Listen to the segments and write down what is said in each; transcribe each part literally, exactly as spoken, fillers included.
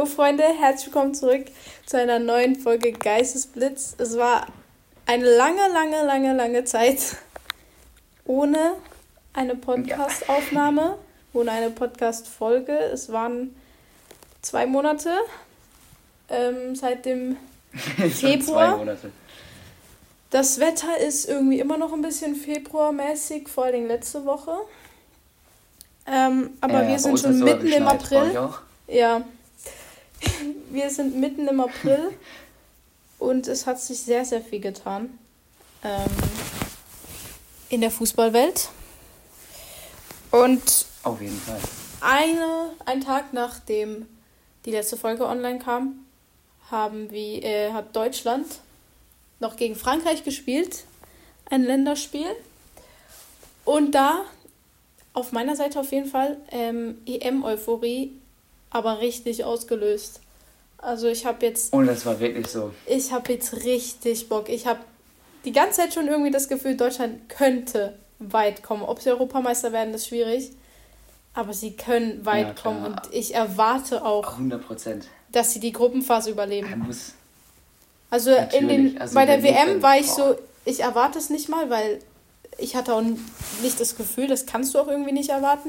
Jo Freunde, herzlich willkommen zurück zu einer neuen Folge Geistesblitz. Es war eine lange, lange, lange, lange Zeit ohne eine Podcast-Aufnahme, ohne eine Podcast-Folge. Es waren zwei Monate ähm, seit dem Februar. Zwei Monate. Das Wetter ist irgendwie immer noch ein bisschen februarmäßig, vor allem letzte Woche. Ähm, aber Ja, wir bei sind uns schon hat's sogar mitten im geschneit, bei euch April. auch? Ja, wir sind mitten im April und es hat sich sehr, sehr viel getan ähm, in der Fußballwelt. Und Auf jeden Fall. eine, ein Tag nachdem die letzte Folge online kam, haben wir, äh, hat Deutschland noch gegen Frankreich gespielt, ein Länderspiel. Und da, auf meiner Seite auf jeden Fall, ähm, E M-Euphorie, aber richtig ausgelöst. Also ich habe jetzt... Und das war wirklich so. Ich habe jetzt richtig Bock. Ich habe die ganze Zeit schon irgendwie das Gefühl, Deutschland könnte weit kommen. Ob sie Europameister werden, ist schwierig. Aber sie können weit Ja, kommen. klar. Und ich erwarte auch, hundert Prozent. dass sie die Gruppenphase überleben. Er muss. Also, in den, Also bei der wenn W M nicht, war ich boah. so, ich erwarte es nicht mal, weil ich hatte auch nicht das Gefühl, das kannst du auch irgendwie nicht erwarten,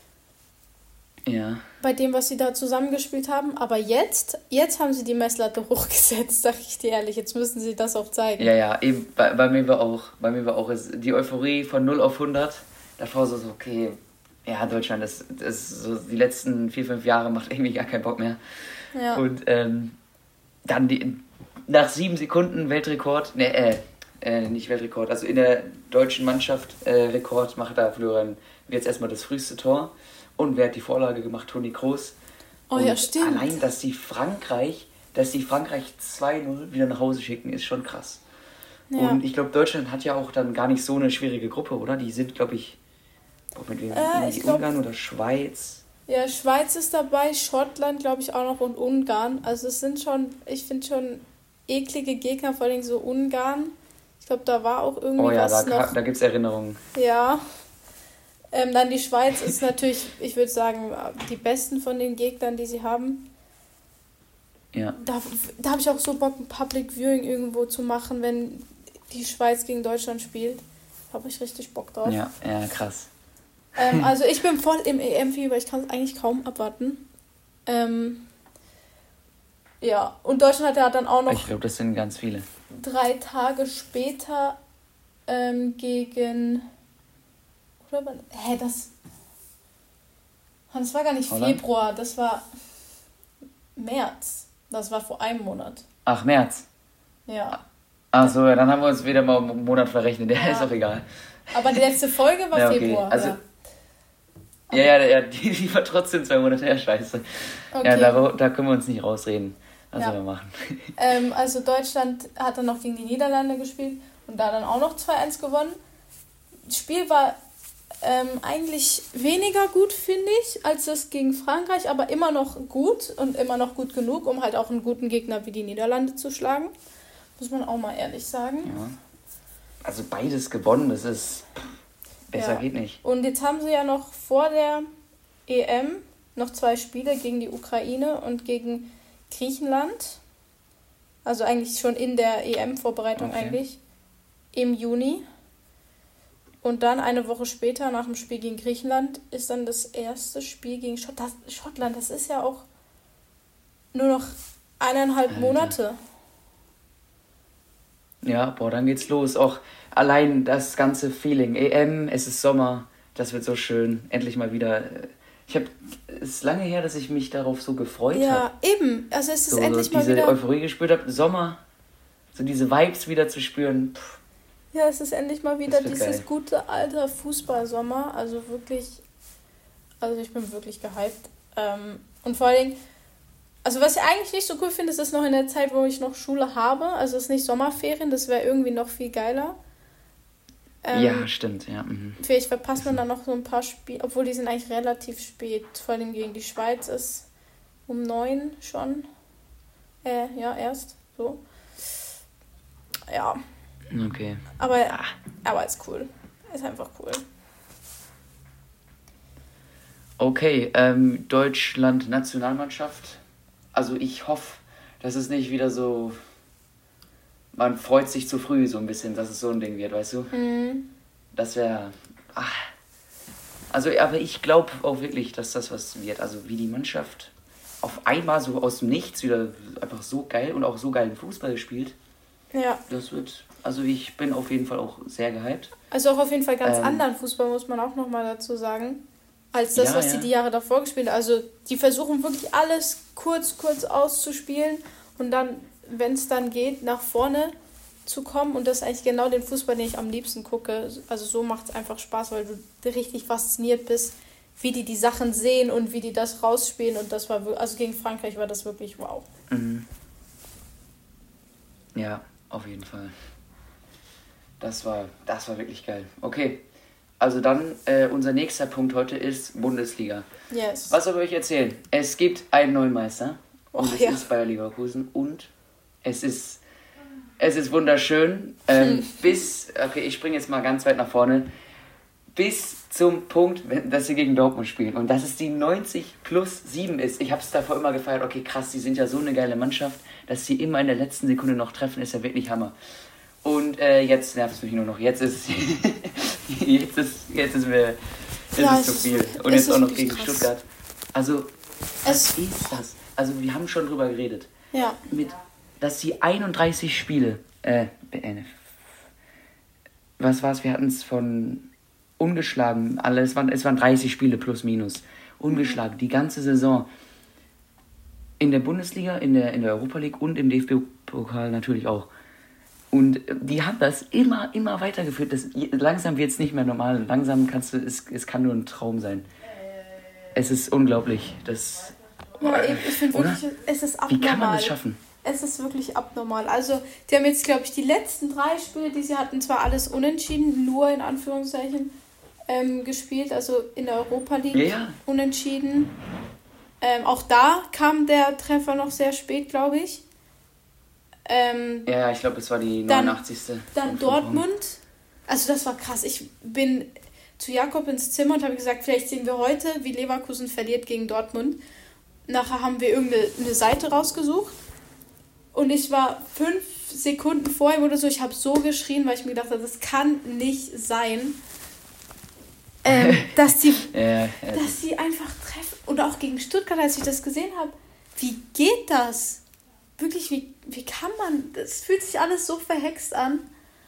Ja. bei dem, was sie da zusammengespielt haben. Aber jetzt, jetzt haben sie die Messlatte hochgesetzt, sag ich dir ehrlich. Jetzt müssen sie das auch zeigen. Ja, ja, eben, bei, bei mir war auch, bei mir war auch es- die Euphorie von null auf hundert. Davor so, so okay, ja, Deutschland, das, das ist so die letzten vier, fünf Jahre macht irgendwie gar keinen Bock mehr. Ja. Und ähm, dann die, nach sieben Sekunden Weltrekord, ne, äh, äh, nicht Weltrekord, also in der deutschen Mannschaft äh, Rekord macht da Florian jetzt erstmal das früheste Tor. Und wer hat die Vorlage gemacht? Toni Kroos. Oh Und ja, stimmt. allein, dass die Frankreich, dass die Frankreich zwei null wieder nach Hause schicken, ist schon krass. Ja. Und ich glaube, Deutschland hat ja auch dann gar nicht so eine schwierige Gruppe, oder? Die sind, glaube ich, oh, mit wem? Äh, Irgendwie ich glaub- Ungarn oder Schweiz. Ja, Schweiz ist dabei, Schottland glaube ich auch noch und Ungarn. Also es sind schon, ich finde schon eklige Gegner, vor allem so Ungarn. Ich glaube, da war auch irgendwie Oh ja, was da, noch. ka- da gibt es Erinnerungen. Ja. Ähm, dann die Schweiz ist natürlich, ich würde sagen, die besten von den Gegnern, die sie haben. Ja. Da, da habe ich auch so Bock, ein Public Viewing irgendwo zu machen, wenn die Schweiz gegen Deutschland spielt. Habe ich richtig Bock drauf. Ja, ja, krass. Ähm, also ich bin voll im E M-Fieber, ich kann es eigentlich kaum abwarten. Ähm, ja, und Deutschland hat ja dann auch noch Ich glaube, das sind ganz viele. drei Tage später ähm, gegen... Oder wann? Hä, das... Das war gar nicht Oder? Februar, das war März. Das war vor einem Monat. Ach, März. Ja. Achso, ja, dann haben wir uns wieder mal einen Monat verrechnet. Ja, Ja. ist auch egal. Aber die letzte Folge war Ja, okay. Februar. Also- ja. Ja, ja, ja die, die war trotzdem zwei Monate her, scheiße. Okay. Ja, da, da können wir uns nicht rausreden. Was Ja. sollen wir machen? Ähm, also Deutschland hat dann noch gegen die Niederlande gespielt und da dann auch noch zwei eins gewonnen. Das Spiel war ähm, eigentlich weniger gut, finde ich, als das gegen Frankreich, aber immer noch gut und immer noch gut genug, um halt auch einen guten Gegner wie die Niederlande zu schlagen. Muss man auch mal ehrlich sagen. Ja. Also beides gewonnen, das ist... Besser Ja. geht nicht. Und jetzt haben sie ja noch vor der E M noch zwei Spiele gegen die Ukraine und gegen Griechenland. Also eigentlich schon in der E M-Vorbereitung Okay. eigentlich. Im Juni. Und dann eine Woche später, nach dem Spiel gegen Griechenland, ist dann das erste Spiel gegen Schott- das, Schottland. Das ist ja auch nur noch eineinhalb Alter. Monate. Ja, boah, dann geht's los. Auch allein das ganze Feeling. E M, es ist Sommer, das wird so schön. Endlich mal wieder. äh, Ich habe, es ist lange her, dass ich mich darauf so gefreut habe. Ja, eben. Also es ist So, so endlich mal diese wieder... Euphorie gespürt habe. Sommer, so diese Vibes wieder zu spüren. Pff, Ja, es ist endlich mal wieder wird dieses geil. gute alte Fußballsommer. Also wirklich, also ich bin wirklich gehypt. Ähm, und vor allen Dingen, also was ich eigentlich nicht so cool finde, ist es noch in der Zeit, wo ich noch Schule habe. Also es ist nicht Sommerferien, das wäre irgendwie noch viel geiler. Ähm, ja, stimmt, ja. Mhm. Vielleicht verpasst man dann noch so ein paar Spiele, obwohl die sind eigentlich relativ spät. Vor allem gegen die Schweiz ist um neun schon. Äh, ja, erst. So. Ja. Okay. Aber, Ah. aber ist cool. Ist einfach cool. Okay, ähm, Deutschland-Nationalmannschaft. also ich hoffe, dass es nicht wieder so, man freut sich zu früh so ein bisschen, dass es so ein Ding wird, weißt du? Mhm. Das wäre, also aber ich glaube auch wirklich, dass das was wird, also wie die Mannschaft auf einmal so aus dem Nichts wieder einfach so geil und auch so geilen Fußball spielt. Ja. Das wird, also ich bin auf jeden Fall auch sehr gehypt. Also auch auf jeden Fall ganz Ähm, anderen Fußball, muss man auch nochmal dazu sagen, als das, Ja, was ja. die die Jahre davor gespielt haben. Also die versuchen wirklich alles kurz, kurz auszuspielen und dann, wenn es dann geht, nach vorne zu kommen. Und das ist eigentlich genau den Fußball, den ich am liebsten gucke. Also so macht es einfach Spaß, weil du richtig fasziniert bist, wie die die Sachen sehen und wie die das rausspielen. Und das war wirklich, also gegen Frankreich war das wirklich wow. Mhm. Ja, auf jeden Fall. Das war, das war wirklich geil. Okay, also dann äh, unser nächster Punkt heute ist Bundesliga. Yes. Was soll ich euch erzählen? Es gibt einen neuen Meister und Oh, es ja. ist Bayer Leverkusen und es ist, es ist wunderschön. Ähm, Hm. Bis, okay, ich springe jetzt mal ganz weit nach vorne, bis zum Punkt, wenn- dass sie gegen Dortmund spielen und dass es die neunzig plus sieben ist. Ich habe es davor immer gefeiert, okay krass, die sind ja so eine geile Mannschaft, dass sie immer in der letzten Sekunde noch treffen, ist ja wirklich Hammer. Und äh, jetzt nervt es mich nur noch. Jetzt ist jetzt ist jetzt ist mir jetzt Ja, ist zu es ist- viel. Und es jetzt ist auch noch wirklich gegen krass. Stuttgart. Also was Es, ist das? Also wir haben schon drüber geredet. ja, Mit, dass sie einunddreißig Spiele, äh, äh, was war's? Wir hatten es von ungeschlagen, alle, es waren, es waren dreißig Spiele plus minus. Ungeschlagen, die ganze Saison. In der Bundesliga, in der, in der Europa League und im D F B-Pokal natürlich auch. Und die haben das immer, immer weitergeführt. Das, langsam wird es nicht mehr normal. Langsam kannst du, es, es kann nur ein Traum sein. Es ist unglaublich. Das, ja ich, ich finde oder? wirklich, es ist Wie abnormal. kann man das schaffen? Es ist wirklich abnormal. Also, die haben jetzt, glaube ich, die letzten drei Spiele, die sie hatten, zwar alles unentschieden, nur in Anführungszeichen ähm, gespielt, also in der Europa League Ja, ja. unentschieden. Ähm, auch da kam der Treffer noch sehr spät, glaube ich. Ähm, Ja, ja, ich glaube, es war die Dann- neunundachtzigste Dann Dortmund. Also das war krass. Ich bin zu Jakob ins Zimmer und habe gesagt, vielleicht sehen wir heute, wie Leverkusen verliert gegen Dortmund. Nachher haben wir irgendeine eine Seite rausgesucht. Und ich war fünf Sekunden vor ihm oder so. Ich habe so geschrien, weil ich mir gedacht habe, das kann nicht sein, ähm, dass die Ja, ja, dass sie einfach treffen. Und auch gegen Stuttgart, als ich das gesehen habe. Wie geht das? Wirklich, wie, wie kann man? Das fühlt sich alles so verhext an.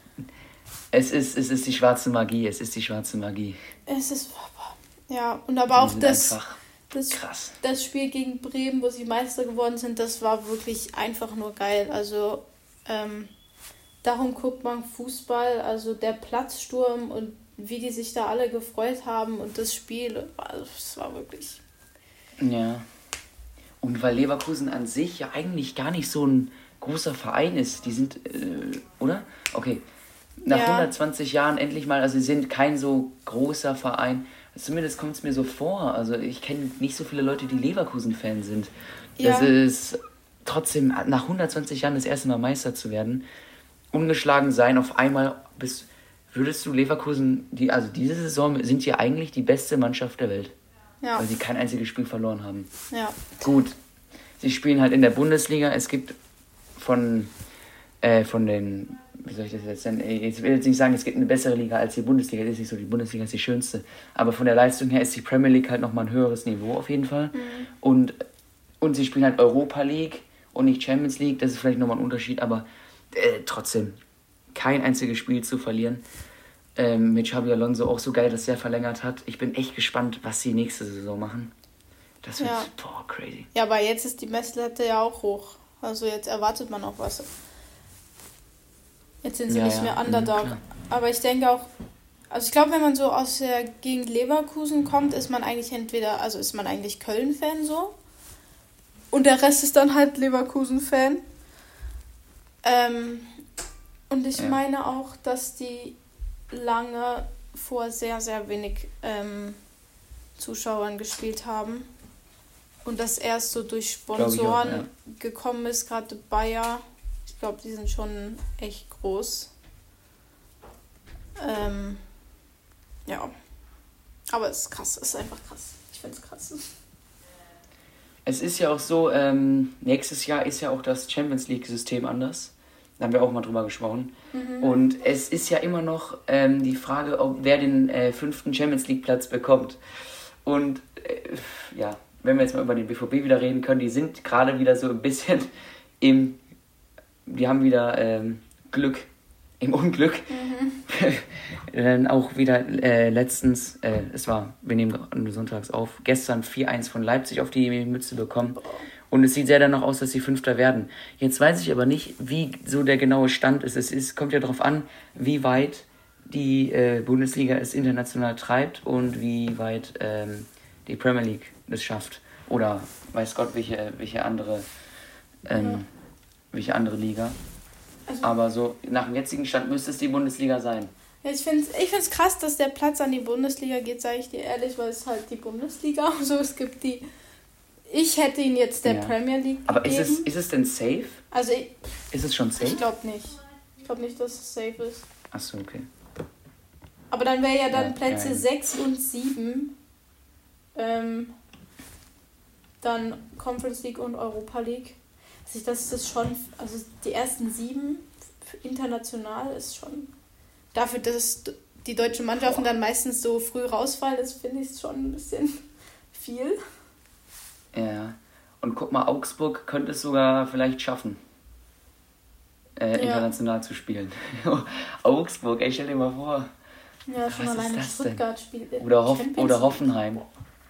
es, ist, es ist die schwarze Magie. Es ist die schwarze Magie. Es ist. Ja, und aber auch Die sind das, einfach das, krass. das Spiel gegen Bremen, wo sie Meister geworden sind, das war wirklich einfach nur geil. Also, ähm, darum guckt man Fußball. Also, der Platzsturm und wie die sich da alle gefreut haben und das Spiel, also, es war wirklich. Ja. Und weil Leverkusen an sich ja eigentlich gar nicht so ein großer Verein ist. Die sind, äh, oder? Okay. Nach Ja. hundertzwanzig Jahren endlich mal, also sie sind kein so großer Verein. Zumindest kommt es mir so vor. Also ich kenne nicht so viele Leute, die Leverkusen-Fan sind. Das Ja. ist trotzdem nach hundertzwanzig Jahren das erste Mal Meister zu werden. Ungeschlagen sein, auf einmal bis. Würdest du Leverkusen, die, also diese Saison sind ja eigentlich die beste Mannschaft der Welt, Ja, weil sie kein einziges Spiel verloren haben. ja. Gut, sie spielen halt in der Bundesliga. Es gibt von, äh, von den, wie soll ich das jetzt nennen? Ich will jetzt nicht sagen, es gibt eine bessere Liga als die Bundesliga. Das ist nicht so, die Bundesliga ist die schönste. Aber von der Leistung her ist die Premier League halt nochmal ein höheres Niveau auf jeden Fall. Und, und sie spielen halt Europa League und nicht Champions League. Das ist vielleicht nochmal ein Unterschied, aber äh, trotzdem kein einziges Spiel zu verlieren. Ähm, mit Xabi Alonso auch so geil, dass er verlängert hat. Ich bin echt gespannt, was sie nächste Saison machen. Das wird, Ja. boah, crazy. Ja, aber jetzt ist die Messlatte ja auch hoch. Also jetzt erwartet man auch was. Jetzt sind sie Ja, nicht ja. mehr Mhm, Underdog. klar. Aber ich denke auch, also ich glaube, wenn man so aus der Gegend Leverkusen kommt, ist man eigentlich entweder, also ist man eigentlich Köln-Fan so. Und der Rest ist dann halt Leverkusen-Fan. Ähm, und ich Ja. meine auch, dass die lange vor sehr, sehr wenig ähm, Zuschauern gespielt haben. Und das erst so durch Glaub ich auch, Sponsoren ja. gekommen ist, gerade Bayer. Ich glaube, die sind schon echt groß. Ähm, ja. Aber es ist krass, es ist einfach krass. Ich finde es krass. es ist ja auch so, ähm, nächstes Jahr ist ja auch das Champions League-System anders. Da haben wir auch mal drüber gesprochen. Mhm. Und es ist ja immer noch ähm, die Frage, ob wer den äh, fünften Champions League-Platz bekommt. Und äh, ja, wenn wir jetzt mal über den B V B wieder reden können, die sind gerade wieder so ein bisschen im, die haben wieder ähm, Glück, im Unglück. Mhm. Dann auch wieder äh, letztens, äh, es war, wir nehmen gerade sonntags auf, gestern vier eins von Leipzig auf die Mütze bekommen. Und es sieht sehr danach aus, dass sie Fünfter werden. Jetzt weiß ich aber nicht, wie so der genaue Stand ist. Es ist, kommt ja darauf an, wie weit die äh, Bundesliga es international treibt und wie weit ähm, die Premier League es schafft. Oder weiß Gott, welche, welche, andere, ähm, ja. welche andere Liga. Also, aber so nach dem jetzigen Stand müsste es die Bundesliga sein. Ja, ich finde es ich find's krass, dass der Platz an die Bundesliga geht, sage ich dir ehrlich, weil es halt die Bundesliga und so, es gibt die... Ich hätte ihn jetzt der ja. Premier League Aber gegeben. ist es, ist es denn safe? Also ich, ist es schon safe? Ich glaube nicht. Ich glaube nicht, dass es safe ist. Achso, okay. Aber dann wäre ja dann ja, Plätze ja, ja. sechs und sieben ähm, dann Conference League und Europa League. Also das ist schon, also die ersten sieben international ist schon, dafür, dass die deutschen Mannschaften dann meistens so früh rausfallen, das finde ich schon ein bisschen viel. Ja, und guck mal, Augsburg könnte es sogar vielleicht schaffen, äh, ja. international zu spielen. Augsburg, ey, stell dir mal vor. Ja, schon was alleine Stuttgart spielt. Oder, Hoff- oder Hoffenheim.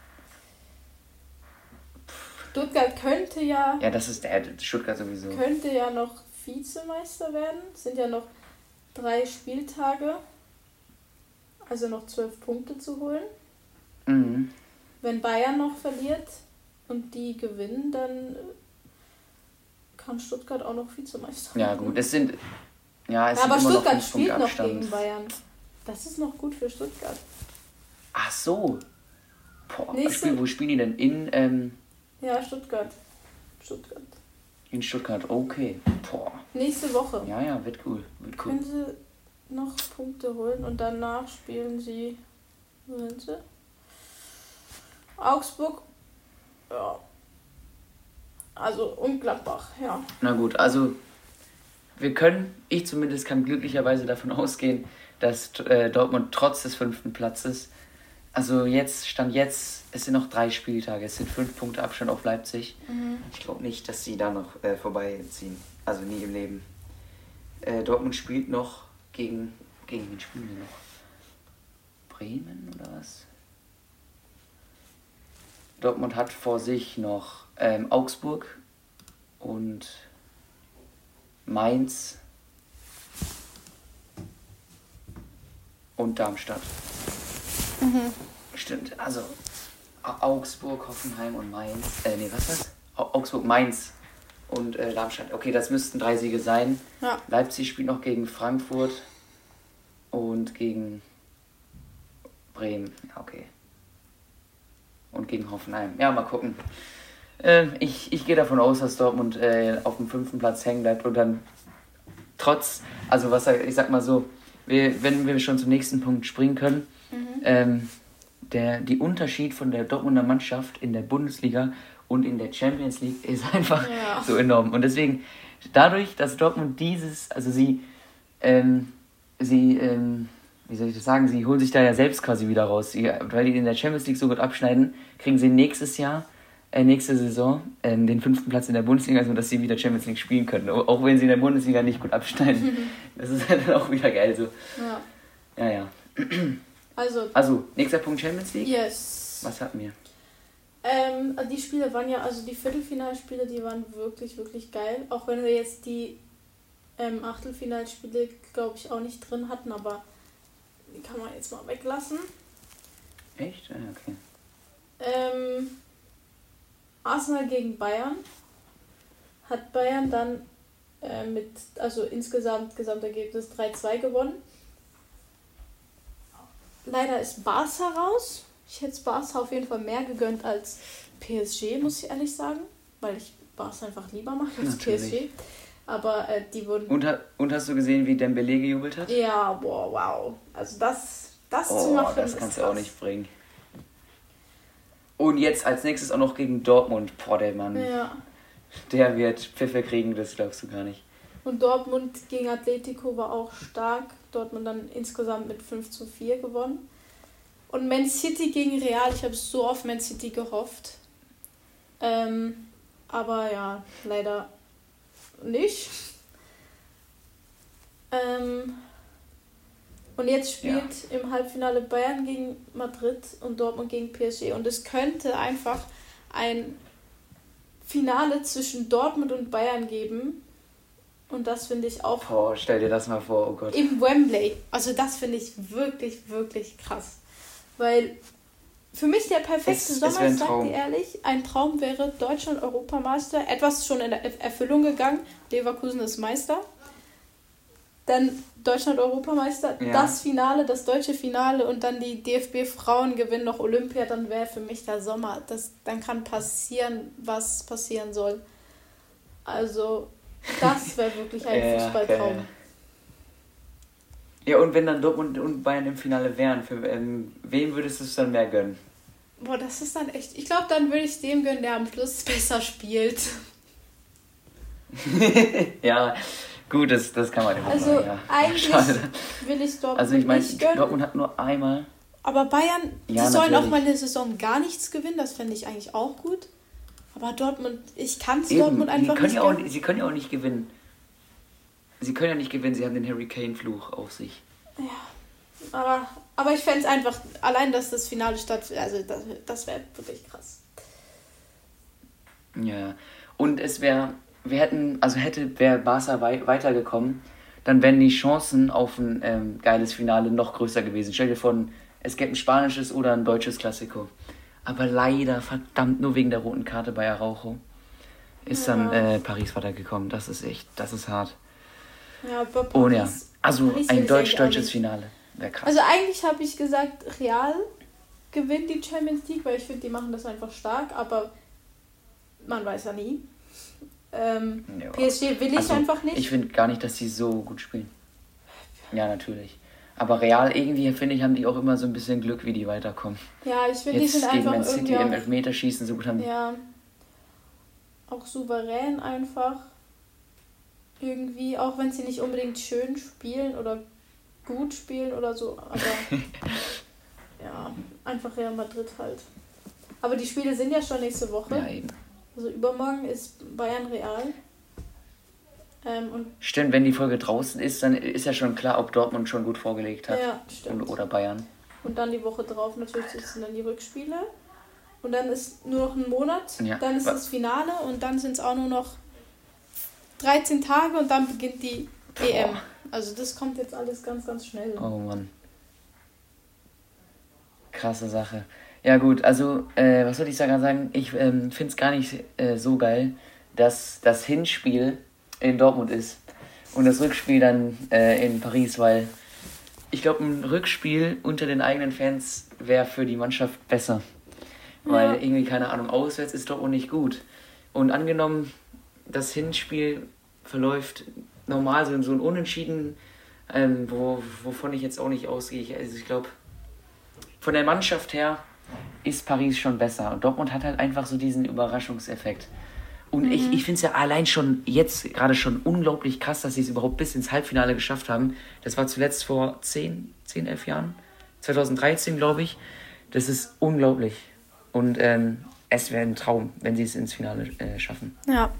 Stuttgart könnte ja... Ja, das ist der Stuttgart sowieso. Könnte ja noch Vizemeister werden. Es sind ja noch drei Spieltage. Also noch zwölf Punkte zu holen. Mhm. Wenn Bayern noch verliert... und die gewinnen, dann kann Stuttgart auch noch Vizemeister werden. Ja gut, es sind... Ja, es ja, sind aber immer Stuttgart noch spielt noch gegen Bayern. Das ist noch gut für Stuttgart. Ach so. Boah, Nächste... Spiel, wo spielen die denn? In... Ähm... Ja, Stuttgart. Stuttgart. In Stuttgart, okay. Boah. Nächste Woche. Ja, ja, wird cool. Wird cool. Können sie noch Punkte holen und danach spielen sie... Wo sind sie? Augsburg. Ja. Also und Gladbach, ja. Na gut, also wir können, ich zumindest kann glücklicherweise davon ausgehen, dass äh, Dortmund trotz des fünften Platzes, also jetzt, Stand jetzt, es sind noch drei Spieltage, es sind fünf Punkte Abstand auf Leipzig. Mhm. Ich glaube nicht, dass sie da noch äh, vorbeiziehen. Also nie im Leben. Äh, Dortmund spielt noch gegen, gegen wen spielen wir noch? Bremen oder was? Dortmund hat vor sich noch ähm, Augsburg und Mainz und Darmstadt. Mhm. Stimmt, also Augsburg, Hoffenheim und Mainz. Äh, nee, was ist das? Augsburg, Mainz und äh, Darmstadt. Okay, das müssten drei Siege sein. Ja. Leipzig spielt noch gegen Frankfurt und gegen Bremen. Ja, okay. Und gegen Hoffenheim. Ja, mal gucken. Äh, ich, ich gehe davon aus, dass Dortmund äh, auf dem fünften Platz hängen bleibt und dann trotz, also was ich sag mal so, wir, wenn wir schon zum nächsten Punkt springen können, mhm. ähm, der, die Unterschied von der Dortmunder Mannschaft in der Bundesliga und in der Champions League ist einfach ja. so enorm. Und deswegen, dadurch, dass Dortmund dieses, also sie, ähm, sie, ähm, wie soll ich das sagen, sie holen sich da ja selbst quasi wieder raus. Sie, weil die in der Champions League so gut abschneiden, kriegen sie nächstes Jahr, äh, nächste Saison äh, den fünften Platz in der Bundesliga, also dass sie wieder Champions League spielen können. Auch wenn sie in der Bundesliga nicht gut abschneiden. Das ist halt dann auch wieder geil so. Ja. Ja, ja. Also, also, nächster Punkt Champions League. Yes. Was hatten wir? Ähm, die Spiele waren ja, also die Viertelfinalspiele, die waren wirklich, wirklich geil. Auch wenn wir jetzt die ähm, Achtelfinalspiele, glaube ich, auch nicht drin hatten, aber die kann man jetzt mal weglassen. Echt? Ja, okay. Ähm, Arsenal gegen Bayern. Hat Bayern dann äh, mit, also insgesamt Gesamtergebnis drei zwei gewonnen. Leider ist Barca raus. Ich hätte Barca auf jeden Fall mehr gegönnt als P S G, muss ich ehrlich sagen. Weil ich Barca einfach lieber mache als Natürlich. P S G. Aber äh, die wurden... Und, und hast du gesehen, wie Dembélé gejubelt hat? Ja, boah, wow. Also das, das oh, zu machen das kannst du auch nicht bringen. Und jetzt als nächstes auch noch gegen Dortmund. Boah, der Mann. Ja. Der wird Pfiffe kriegen, das glaubst du gar nicht. Und Dortmund gegen Atletico war auch stark. Dortmund dann insgesamt mit fünf zu vier gewonnen. Und Man City gegen Real. Ich habe so auf Man City gehofft. Ähm, aber ja, leider nicht. Ähm, und jetzt spielt ja. im Halbfinale Bayern gegen Madrid und Dortmund gegen P S G. Und es könnte einfach ein Finale zwischen Dortmund und Bayern geben. Und das finde ich auch... Oh, stell dir das mal vor, oh Gott. Im Wembley. Also das finde ich wirklich, wirklich krass. Weil für mich der perfekte es, Sommer, ich sag dir ehrlich, ein Traum wäre Deutschland Europameister. Etwas schon in der Erfüllung gegangen. Leverkusen ist Meister. Dann Deutschland Europameister. Ja. Das Finale, das deutsche Finale und dann die D F B-Frauen gewinnen noch Olympia. Dann wäre für mich der Sommer. Das, dann kann passieren, was passieren soll. Also... Das wäre wirklich ein ja, Fußballtraum. Okay. Ja, und wenn dann Dortmund und Bayern im Finale wären, für ähm, wen würdest du es dann mehr gönnen? Boah, das ist dann echt... Ich glaube, dann würde ich es dem gönnen, der am Schluss besser spielt. Ja, gut, das, das kann man immer Also sagen, ja. eigentlich Schade. will ich Dortmund also ich mein, nicht gönnen. Dortmund hat nur einmal... Aber Bayern, ja, die sollen natürlich. auch mal eine Saison gar nichts gewinnen. Das fände ich eigentlich auch gut. Aber Dortmund, ich kann es Dortmund einfach können nicht ja auch, gönnen. Sie können ja auch nicht gewinnen. Sie können ja nicht gewinnen, sie haben den Harry Kane-Fluch auf sich. Ja, aber, aber ich fände es einfach, allein, dass das Finale stattfindet, also das, das wäre wirklich krass. Ja, und es wäre, wir hätten, also hätte, wäre Barca wei- weitergekommen, dann wären die Chancen auf ein ähm, geiles Finale noch größer gewesen. Stell dir vor, es gäbe ein spanisches oder ein deutsches Klassiko. Aber leider, verdammt, nur wegen der roten Karte bei Araujo ist ja. dann äh, Paris weitergekommen. Das ist echt, das ist hart. Ja, aber Paris, oh, ja. Also Paris ein deutsch-deutsches Finale wäre krass. Also eigentlich habe ich gesagt, Real gewinnt die Champions League, weil ich finde, die machen das einfach stark, aber man weiß ja nie. Ähm, ja. P S G will ich also, einfach nicht. Ich finde gar nicht, dass sie so gut spielen. Ja, natürlich. Aber Real irgendwie, finde ich, haben die auch immer so ein bisschen Glück, wie die weiterkommen. Ja, ich finde, die sind einfach Man City irgendwie im Elfmeterschießen so gut haben. Ja, auch souverän einfach. Irgendwie, auch wenn sie nicht unbedingt schön spielen oder gut spielen oder so. Aber ja, einfach Real Madrid halt. Aber die Spiele sind ja schon nächste Woche. Ja, eben. Also übermorgen ist Bayern Real. Ähm, und stimmt, wenn die Folge draußen ist, dann ist ja schon klar, ob Dortmund schon gut vorgelegt hat. Ja, stimmt. Oder Bayern. Und dann die Woche drauf natürlich sind dann die Rückspiele. Und dann ist nur noch ein Monat, ja. Dann ist das Finale und dann sind es auch nur noch dreizehn Tage und dann beginnt die Boah. E M. Also das kommt jetzt alles ganz, ganz schnell. Oh Mann. Krasse Sache. Ja gut, also äh, was soll ich sagen? Ich ähm, finde es gar nicht äh, so geil, dass das Hinspiel in Dortmund ist und das Rückspiel dann äh, in Paris, weil ich glaube, ein Rückspiel unter den eigenen Fans wäre für die Mannschaft besser. Ja. Weil irgendwie, keine Ahnung, auswärts ist Dortmund nicht gut. Und angenommen, das Hinspiel verläuft normal, so, so ein Unentschieden, ähm, wo, wovon ich jetzt auch nicht ausgehe. Also ich glaube, von der Mannschaft her ist Paris schon besser. Und Dortmund hat halt einfach so diesen Überraschungseffekt. Und mhm. ich, ich finde es ja allein schon jetzt gerade schon unglaublich krass, dass sie es überhaupt bis ins Halbfinale geschafft haben. Das war zuletzt vor zehn, zehn, elf Jahren. zwanzig dreizehn, glaube ich. Das ist unglaublich. Und ähm, es wäre ein Traum, wenn sie es ins Finale äh, schaffen. Ja.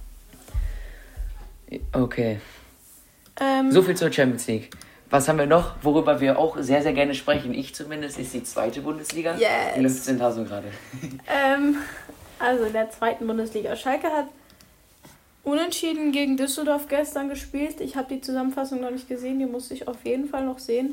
Okay. Ähm, so viel zur Champions League. Was haben wir noch, worüber wir auch sehr, sehr gerne sprechen? Ich zumindest, ist die zweite Bundesliga. Yes. Wie läuft es denn da so gerade? ähm, also in der zweiten Bundesliga. Schalke hat unentschieden gegen Düsseldorf gestern gespielt. Ich habe die Zusammenfassung noch nicht gesehen, die muss ich auf jeden Fall noch sehen.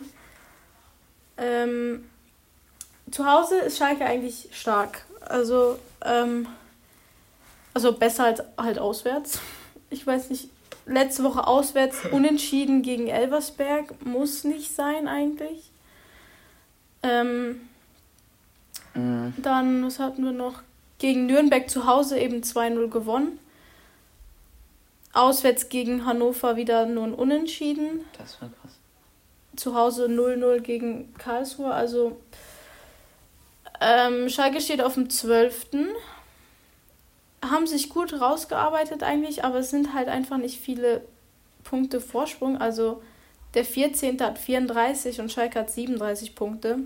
Ähm, zu Hause ist Schalke eigentlich stark. Also, ähm, also besser als halt auswärts. Ich weiß nicht, letzte Woche auswärts unentschieden gegen Elversberg. Muss nicht sein eigentlich. Ähm, mhm. Dann, was hatten wir noch? Gegen Nürnberg zu Hause eben zwei null gewonnen. Auswärts gegen Hannover wieder nur ein Unentschieden. Das war krass. Zu Hause null null gegen Karlsruhe. Also Ähm, Schalke steht auf dem zwölften Haben sich gut rausgearbeitet eigentlich, aber es sind halt einfach nicht viele Punkte Vorsprung. Also der vierzehnte hat vierunddreißig und Schalke hat siebenunddreißig Punkte.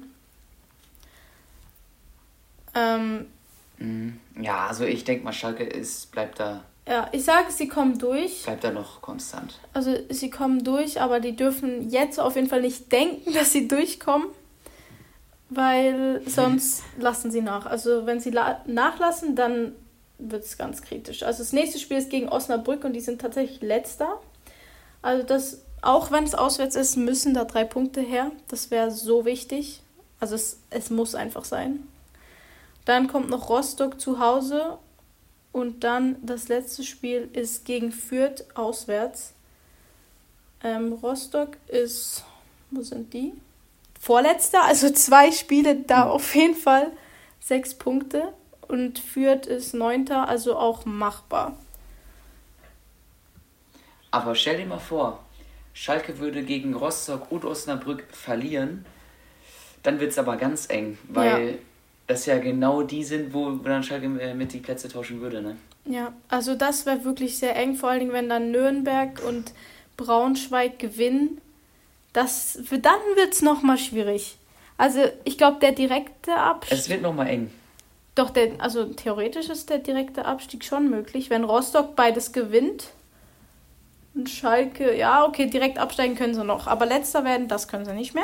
Ähm, Ja, also ich denke mal, Schalke ist, bleibt da, ja, ich sage, sie kommen durch. bleibt da noch konstant. Also sie kommen durch, aber die dürfen jetzt auf jeden Fall nicht denken, dass sie durchkommen, weil sonst lassen sie nach. Also wenn sie la- nachlassen, dann wird es ganz kritisch. Also das nächste Spiel ist gegen Osnabrück und die sind tatsächlich letzter. Also das, auch wenn es auswärts ist, müssen da drei Punkte her. Das wäre so wichtig. Also es, es muss einfach sein. Dann kommt noch Rostock zu Hause und dann das letzte Spiel ist gegen Fürth auswärts. Ähm, Rostock ist, wo sind die? Vorletzter, also zwei Spiele da auf jeden Fall sechs Punkte und Fürth ist neunter, also auch machbar. Aber stell dir mal vor, Schalke würde gegen Rostock und Osnabrück verlieren, dann wird es aber ganz eng, weil ja. das ja genau die sind, wo dann Schalke mit die Plätze tauschen würde, ne? Ja, also das wäre wirklich sehr eng, vor allen Dingen, wenn dann Nürnberg und Braunschweig gewinnen. Das, dann wird es nochmal schwierig. Also ich glaube, der direkte Abstieg... Es wird nochmal eng. Doch, der, also theoretisch ist der direkte Abstieg schon möglich, wenn Rostock beides gewinnt. Und Schalke, ja, okay, direkt absteigen können sie noch. Aber letzter werden, das können sie nicht mehr.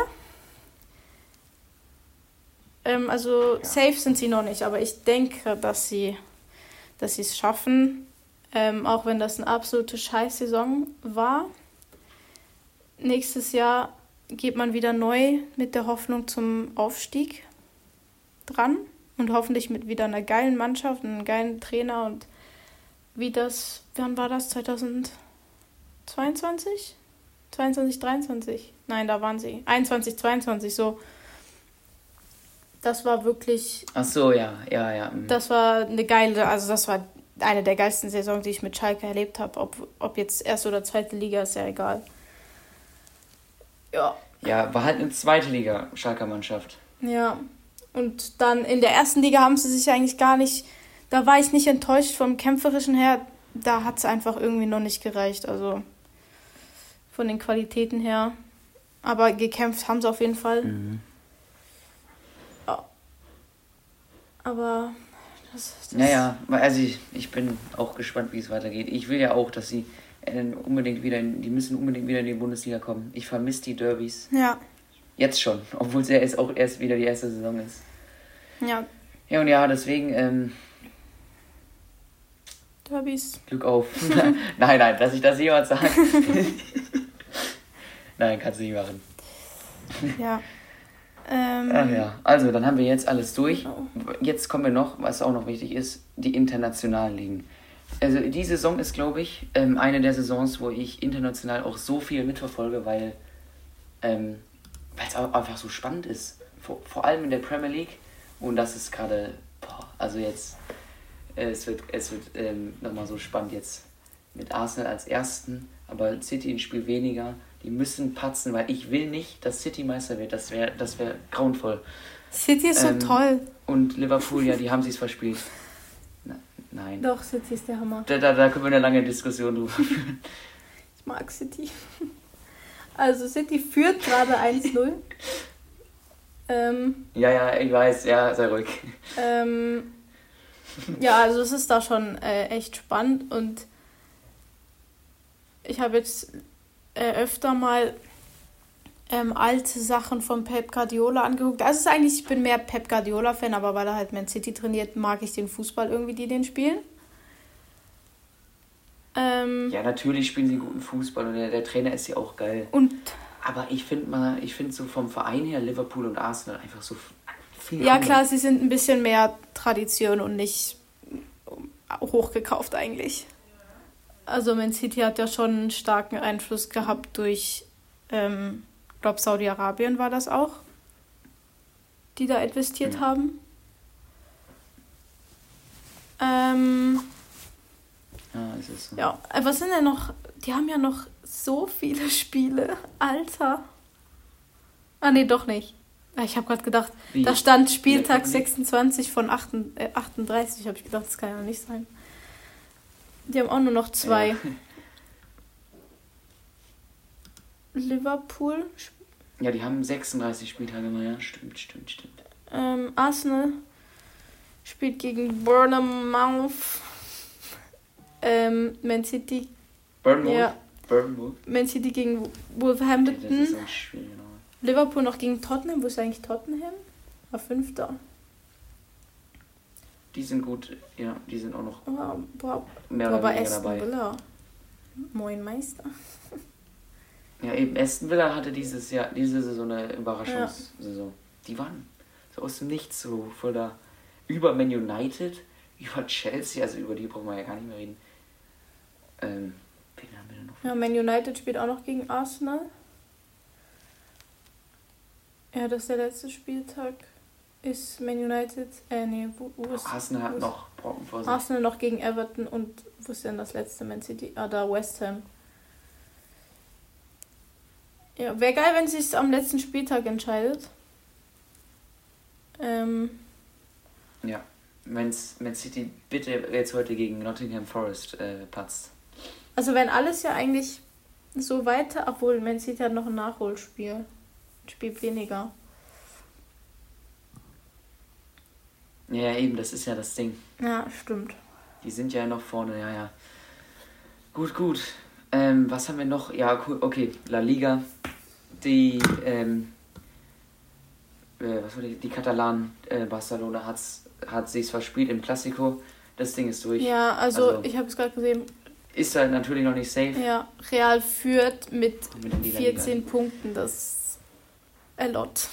Ähm, also ja. Safe sind sie noch nicht, aber ich denke, dass sie dass sie es schaffen. Ähm, auch wenn das eine absolute Scheißsaison war. Nächstes Jahr geht man wieder neu mit der Hoffnung zum Aufstieg dran. Und hoffentlich mit wieder einer geilen Mannschaft, einem geilen Trainer. Und wie das, wann war das? zweitausendzweiundzwanzig? zweiundzwanzig, dreiundzwanzig? Nein, da waren sie. einundzwanzig, zweiundzwanzig, so. Das war wirklich... Ach so, ja, ja, ja. Das war eine geile, also das war eine der geilsten Saisons, die ich mit Schalke erlebt habe. Ob, ob jetzt erste oder zweite Liga, ist ja egal. Ja. Ja, war halt eine zweite Liga Schalker Mannschaft. Ja, und dann in der ersten Liga haben sie sich eigentlich gar nicht... Da war ich nicht enttäuscht vom Kämpferischen her. Da hat es einfach irgendwie noch nicht gereicht, also von den Qualitäten her. Aber gekämpft haben sie auf jeden Fall. Mhm. Aber das, das... Naja, also ich, ich bin auch gespannt, wie es weitergeht. Ich will ja auch, dass sie äh, unbedingt wieder, in, die müssen unbedingt wieder in die Bundesliga kommen. Ich vermisse die Derbys. Ja. Jetzt schon, obwohl es ja jetzt auch erst wieder die erste Saison ist. Ja. Ja, und ja, deswegen, ähm... Derbys. Glück auf. Nein, nein, dass ich das jemand sagt. Nein, kannst du nicht machen. Ja. Ähm, Ach ja, also dann haben wir jetzt alles durch. Jetzt kommen wir noch, was auch noch wichtig ist, die internationalen Ligen. Also die Saison ist, glaube ich, ähm, eine der Saisons, wo ich international auch so viel mitverfolge, weil ähm, es auch einfach so spannend ist. Vor, vor allem in der Premier League. Und das ist gerade, boah, also jetzt, äh, es wird, es wird ähm, nochmal so spannend jetzt mit Arsenal als Ersten, aber City ein Spiel weniger. Die müssen patzen, weil ich will nicht, dass City Meister wird. Das wäre das wär grauenvoll. City ist ähm, so toll. Und Liverpool, ja, die haben sich's verspielt. Na, nein. Doch, City ist der Hammer. Da, da, da können wir eine lange Diskussion drüber führen. Ich mag City. Also City führt gerade eins null. ähm, ja, ja, ich weiß. Ja, sei ruhig. Ähm, ja, also es ist da schon äh, echt spannend. Und ich habe jetzt... öfter mal ähm, alte Sachen von Pep Guardiola angeguckt. Also es ist eigentlich, ich bin mehr Pep Guardiola-Fan, aber weil er halt Man City trainiert, mag ich den Fußball irgendwie, die den spielen. Ähm, ja, natürlich spielen sie guten Fußball und der, der Trainer ist ja auch geil. Und aber ich finde mal, ich finde so vom Verein her Liverpool und Arsenal einfach so viel Ja, anders. klar, sie sind ein bisschen mehr Tradition und nicht hochgekauft eigentlich. Also Man City hat ja schon einen starken Einfluss gehabt durch, ähm, ich glaube Saudi-Arabien war das auch, die da investiert mhm. haben. Ähm, ja, ist es so. Ja, was sind denn noch, die haben ja noch so viele Spiele, Alter. Ah nee, doch nicht. Ich habe gerade gedacht, Wie? da stand Spieltag In der Premier League? sechsundzwanzig von achtunddreißig. Habe ich gedacht, das kann ja nicht sein. Die haben auch nur noch zwei. Ja. Liverpool, Ja, die haben sechsunddreißig Spieltage immer, ja. Stimmt, stimmt, stimmt. ähm, Arsenal spielt gegen Bournemouth. Ähm, Man City, Bournemouth? ja, Bournemouth? Man City gegen Das Wolverhampton. ist ein Spiel, genau. Liverpool noch gegen Tottenham. Wo ist eigentlich Tottenham? War Fünfter. Die sind gut, ja, die sind auch noch Oh, boah, mehr boah, oder bei weniger Aston dabei. Villa. Moin Meister. Ja, eben, Aston Villa hatte dieses Jahr, diese Saison eine Überraschungssaison. Die waren so aus dem Nichts so voller über Man United, über Chelsea, also über die brauchen wir ja gar nicht mehr reden. Ähm, wen haben wir denn noch? Ja, Man United spielt auch noch gegen Arsenal. Ja, das ist der letzte Spieltag. Ist Man United, äh, nee, wo, wo ist Arsenal wo hat ist- noch Brocken vor sich. Arsenal noch gegen Everton und wo ist denn das letzte Man City? Ah, da West Ham. Ja, wäre geil, wenn sich am letzten Spieltag entscheidet. Ähm, Ja, wenn's Man City bitte jetzt heute gegen Nottingham Forest äh, patzt. also wenn alles ja eigentlich so weiter, obwohl Man City hat noch ein Nachholspiel. Spielt weniger. Ja, eben, das ist ja das Ding. Ja, stimmt. Die sind ja noch vorne, ja, ja. Gut, gut. Ähm, was haben wir noch? Ja, cool, okay. La Liga. Die, ähm, äh, was war die? Die Katalanen, äh, Barcelona hat's, hat sich's verspielt im Clasico. Das Ding ist durch. Ja, also, Also- ich habe es gerade gesehen. Ist halt natürlich noch nicht safe. Ja, Real führt mit Mit in die La Liga. vierzehn Punkten. Das ist a lot.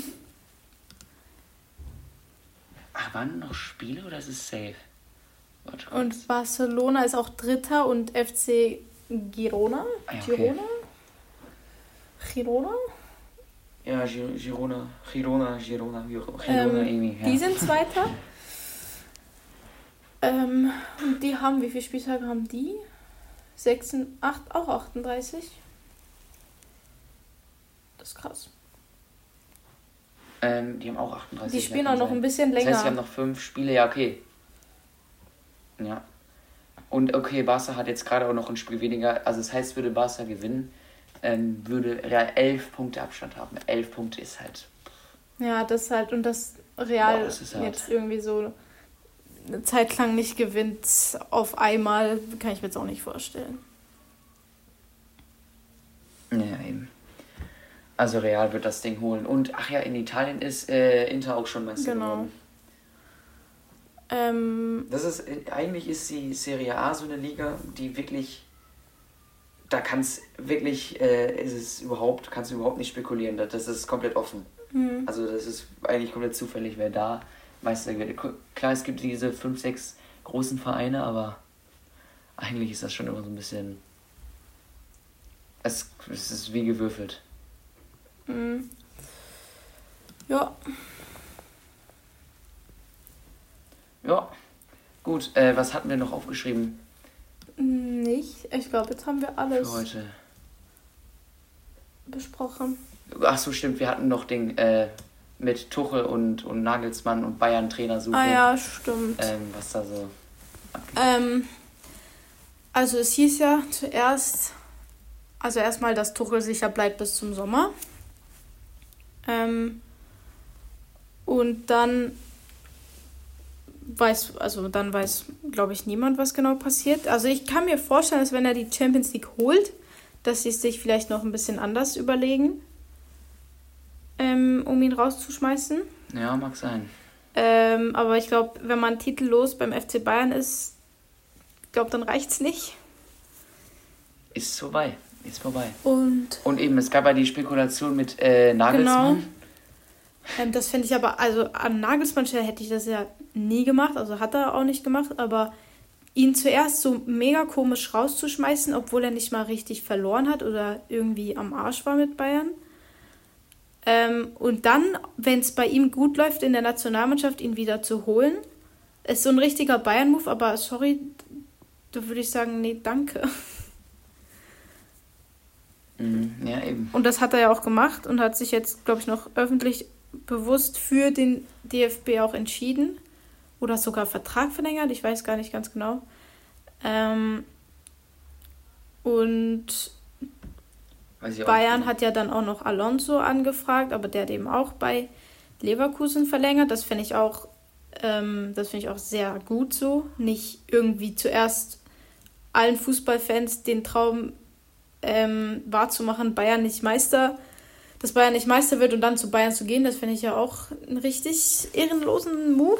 Ach, waren noch Spiele oder ist es safe? Warte kurz. Und Barcelona ist auch Dritter und F C Girona? Ah, ja, okay. Girona? Girona? Ja, Gir- Girona, Girona, Girona, Girona, Ähm, irgendwie. Ja. Die sind Zweiter. ähm, und die haben, wie viele Spieltage haben die? sechs, acht, auch achtunddreißig. Das ist krass. Ähm, die haben auch achtunddreißig. Die spielen ja, auch kann noch sein. ein bisschen Das heißt, wir haben länger. noch fünf Spiele, ja, okay. Ja. Und okay, Barca hat jetzt gerade auch noch ein Spiel weniger. Also das heißt, würde Barca gewinnen, ähm, würde Real elf Punkte Abstand haben. Elf Punkte ist halt... Ja, das halt, und das Real Boah, das ist hart. jetzt irgendwie so eine Zeit lang nicht gewinnt auf einmal, kann ich mir jetzt auch nicht vorstellen. Ja, eben. Also Real wird das Ding holen. Und, ach ja, in Italien ist äh, Inter auch schon Meister Genau. geworden. Ähm, Das ist, eigentlich ist die Serie A so eine Liga, die wirklich, da kann's wirklich, äh, ist es überhaupt, kannst du überhaupt nicht spekulieren, das, das ist komplett offen. hm. Also das ist eigentlich komplett zufällig, wer da Meister wird. Klar, es gibt diese fünf, sechs großen Vereine, aber eigentlich ist das schon immer so ein bisschen, es, es ist wie gewürfelt. Hm. Ja, Ja, gut, äh, was hatten wir noch aufgeschrieben nicht. Ich glaube, jetzt haben wir alles für heute? besprochen. Ach so, stimmt, wir hatten noch den äh, mit Tuchel und, und Nagelsmann und Bayern Trainersuche. Ah ja, stimmt. Ähm, was da so abgeht. Ähm, also es hieß ja zuerst, also erstmal, dass Tuchel sicher bleibt bis zum Sommer. Ähm, und dann weiß, also dann weiß, glaube ich, niemand, was genau passiert. Also ich kann mir vorstellen, dass wenn er die Champions League holt, dass sie es sich vielleicht noch ein bisschen anders überlegen, ähm, um ihn rauszuschmeißen. Ja, mag sein. Ähm, aber ich glaube, wenn man titellos beim F C Bayern ist, ich glaube, dann reicht's nicht. Ist vorbei. Ist vorbei. Und Und eben, es gab ja die Spekulation mit äh, Nagelsmann. Genau. ähm, das finde ich aber, also an Nagelsmann Stelle hätte ich das ja nie gemacht, also hat er auch nicht gemacht, aber ihn zuerst so mega komisch rauszuschmeißen, obwohl er nicht mal richtig verloren hat oder irgendwie am Arsch war mit Bayern. Ähm, und dann, wenn es bei ihm gut läuft in der Nationalmannschaft, ihn wieder zu holen, ist so ein richtiger Bayern-Move, aber sorry, da würde ich sagen, nee, danke. Mhm, ja, eben. Und das hat er ja auch gemacht und hat sich jetzt, glaube ich, noch öffentlich bewusst für den D F B auch entschieden oder sogar Vertrag verlängert, ich weiß gar nicht ganz genau. Ähm, und Bayern hat ja dann auch noch Alonso angefragt, aber der hat eben auch bei Leverkusen verlängert. Das finde ich auch, ähm, das finde ich auch sehr gut so. Nicht irgendwie zuerst allen Fußballfans den Traum ähm, wahrzumachen, Bayern nicht Meister, dass Bayern nicht Meister wird und dann zu Bayern zu gehen. Das finde ich ja auch einen richtig ehrenlosen Move.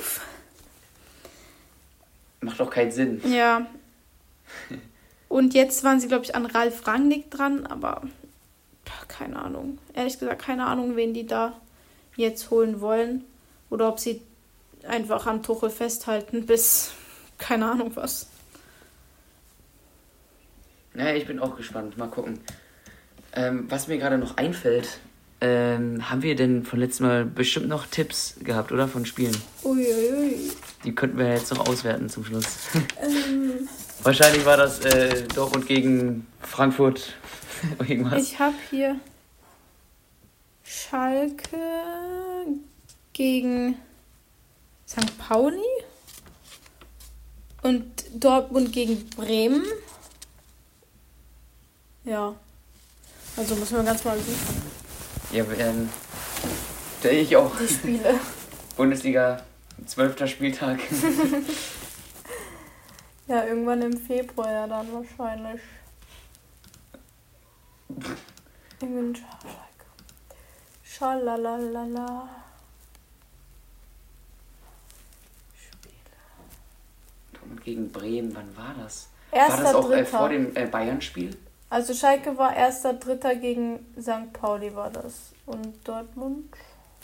Macht doch keinen Sinn. Ja. Und jetzt waren sie, glaube ich, an Ralf Rangnick dran, aber keine Ahnung. Ehrlich gesagt, keine Ahnung, wen die da jetzt holen wollen. Oder ob sie einfach an Tuchel festhalten bis keine Ahnung was. Naja, ich bin auch gespannt. Mal gucken. Ähm, was mir gerade noch einfällt, ähm, haben wir denn von letztem Mal bestimmt noch Tipps gehabt, oder? Von Spielen? Uiuiui. Die könnten wir jetzt noch auswerten zum Schluss. Ähm, Wahrscheinlich war das äh, Dortmund gegen Frankfurt. Irgendwas. Ich habe hier Schalke gegen Sankt Pauli und Dortmund gegen Bremen. Ja, also müssen wir ganz mal suchen. Ja, ähm, der ich auch. Die Spiele. Bundesliga, zwölfter Spieltag. Ja, irgendwann im Februar ja dann wahrscheinlich. Irgendwann Schalke. Schalalalala. Spiele. Dortmund gegen Bremen, wann war das? Erster, war das auch äh, Dritter. vor dem äh, Bayern-Spiel? Also Schalke war erster Dritter gegen Sankt Pauli war das. Und Dortmund?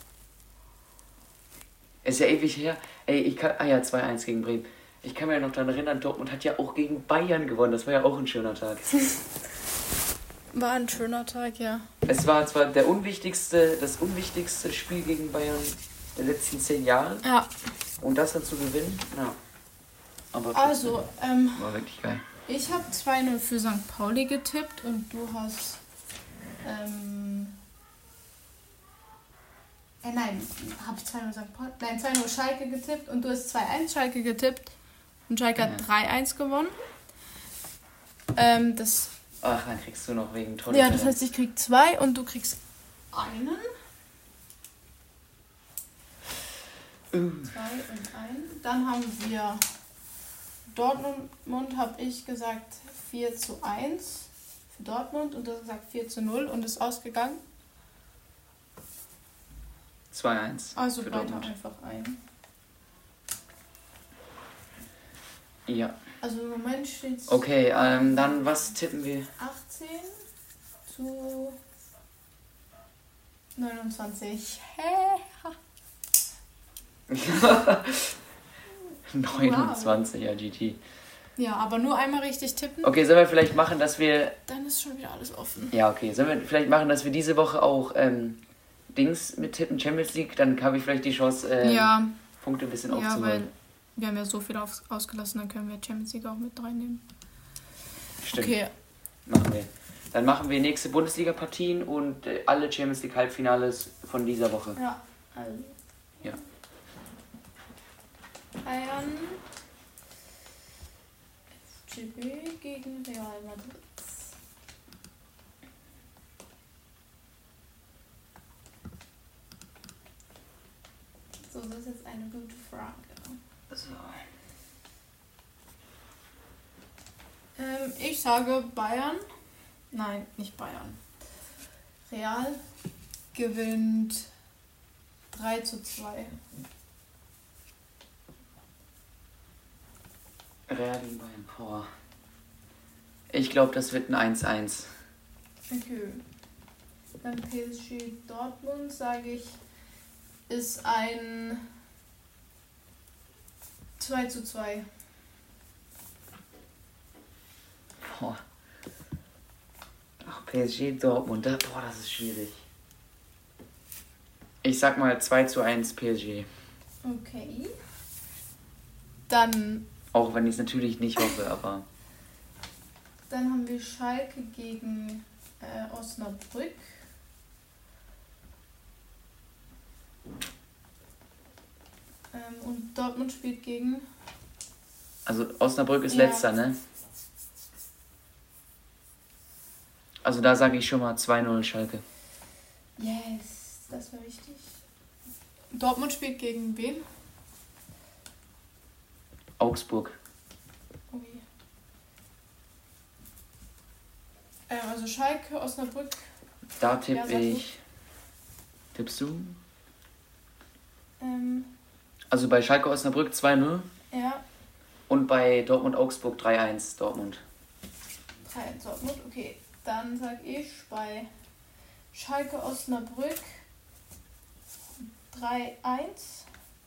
Ist ja ewig her. Ey, ich kann. Ah ja, zwei eins gegen Bremen. Ich kann mich ja noch daran erinnern, Dortmund hat ja auch gegen Bayern gewonnen. Das war ja auch ein schöner Tag. War ein schöner Tag, ja. Es war zwar der unwichtigste, das unwichtigste Spiel gegen Bayern der letzten zehn Jahre. Ja. Und das dann zu gewinnen, ja. Aber Also, ähm, war wirklich geil. ich habe zwei null für Sankt Pauli getippt und du hast, ähm, äh, nein, habe ich zwei null Sankt Pauli, nein, zwei null Schalke getippt und du hast zwei eins Schalke getippt und Schalke ja. hat drei eins gewonnen. Ähm, das... Ach, dann kriegst du noch wegen Tolle. Ja, das heißt, ich krieg zwei und du kriegst einen. Uh. Zwei und ein. Dann haben wir Dortmund, habe ich gesagt vier zu eins für Dortmund und du hast gesagt vier zu null und ist ausgegangen. zwei eins. Also für beide einfach ein. Ja. Also im Moment steht es... Okay, ähm, dann was tippen wir? achtzehn zu neunundzwanzig. Hä? neunundzwanzig, wow. Ja, G T. Ja, aber nur einmal richtig tippen. Okay, sollen wir vielleicht machen, dass wir... Dann ist schon wieder alles offen. Ja, okay. Sollen wir vielleicht machen, dass wir diese Woche auch ähm, Dings mit tippen, Champions League? Dann habe ich vielleicht die Chance, ähm, ja. Punkte ein bisschen aufzuholen. Ja, weil wir haben ja so viel auf, ausgelassen, dann können wir Champions League auch mit reinnehmen. Stimmt. Okay. Machen wir. Dann machen wir nächste Bundesliga-Partien und äh, alle Champions League Halbfinales von dieser Woche. Ja, also. Ja. Bayern F C B gegen Real Madrid. So, das ist jetzt eine gute Frage. So. Ähm, ich sage Bayern. Nein, nicht Bayern. Real gewinnt drei zu zwei. Real gegen Bayern. Boah. Ich glaube, das wird ein eins eins. Okay. Dann P S G Dortmund, sage ich, ist ein zwei zu zwei. Boah. Ach, P S G Dortmund. Da, boah, das ist schwierig. Ich sag mal zwei zu eins P S G. Okay. Dann... Auch wenn ich es natürlich nicht hoffe, aber... Dann haben wir Schalke gegen äh, Osnabrück. Ähm, und Dortmund spielt gegen... Also Osnabrück ist Ja. letzter, ne? Also da sage ich schon mal zwei null Schalke. Yes, das war wichtig. Dortmund spielt gegen wen? Augsburg. Ui. Ähm, also Schalke, Osnabrück. Da Ja, tippe sag du. ich... Tippst du? Ähm, Also bei Schalke Osnabrück zwei null ja, und bei Dortmund Augsburg drei eins Dortmund. drei Dortmund, okay. Dann sag ich bei Schalke Osnabrück drei eins.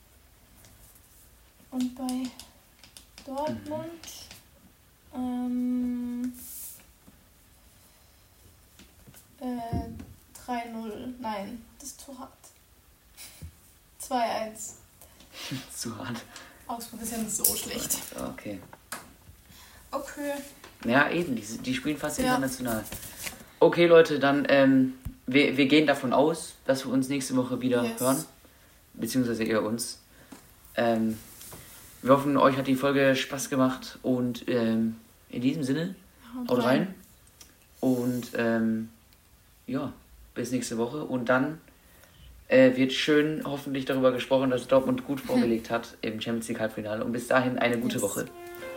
Und bei Dortmund ähm, äh, drei null. Nein, das ist zu hart. zwei eins. Zu hart. Augsburg ist ja nicht so schlecht. Okay. Okay. Ja, eben, die, die spielen fast Ja. international. Okay, Leute, dann ähm, wir, wir gehen davon aus, dass wir uns nächste Woche wieder Yes. hören. Beziehungsweise ihr uns. Ähm, wir hoffen, euch hat die Folge Spaß gemacht und ähm, in diesem Sinne, haut rein. Und ähm, ja, bis nächste Woche. Und dann äh, wird schön hoffentlich darüber gesprochen, dass Dortmund gut vorgelegt hat im Champions League Halbfinale. Und bis dahin eine gute Yes. Woche.